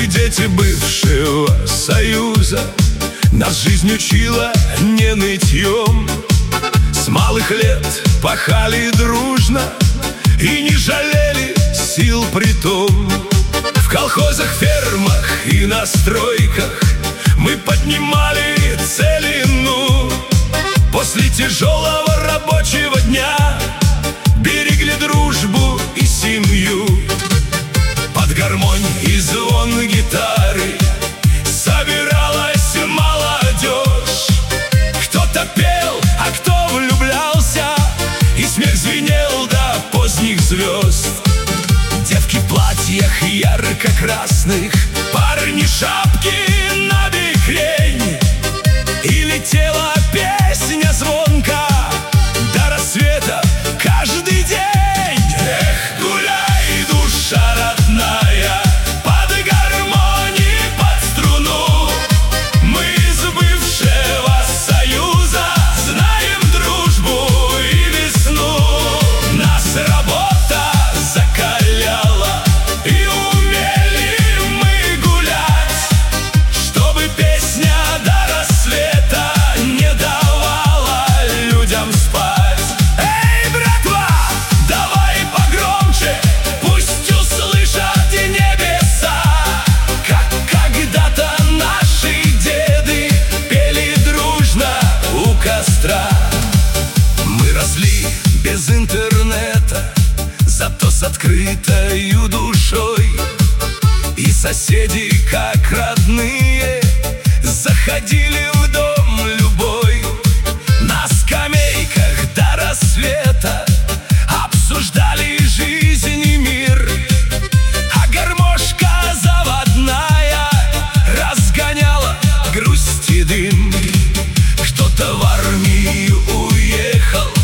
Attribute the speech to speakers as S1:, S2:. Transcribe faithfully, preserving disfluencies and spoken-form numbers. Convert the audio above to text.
S1: Мы дети бывшего Союза, нас жизнь учила не нытьем. С малых лет пахали дружно и не жалели сил притом. В колхозах, фермах и на стройках мы поднимали целину. После тяжелого рабочего дня берегли дружбу и семью. Под гармонь и звон гитары собиралась молодежь. Кто-то пел, а кто влюблялся, и смех звенел до поздних звезд. Девки в платьях ярко-красных, парни шапки на бекрень, и летела песня звонко до рассвета каждый день. Эх, гуляй, душа родная, под гармонь и под струну. Мы из бывшего Союза знаем дружбу и весну. Нас работа закаляла, и умели мы гулять, чтобы песня до рассвета не давала людям спать. Эй, братва, давай погромче, пусть услышат небеса, как когда-то наши деды пели дружно у костра. Мы росли без интернета, зато с открытою душой, и соседи, как родные, заходили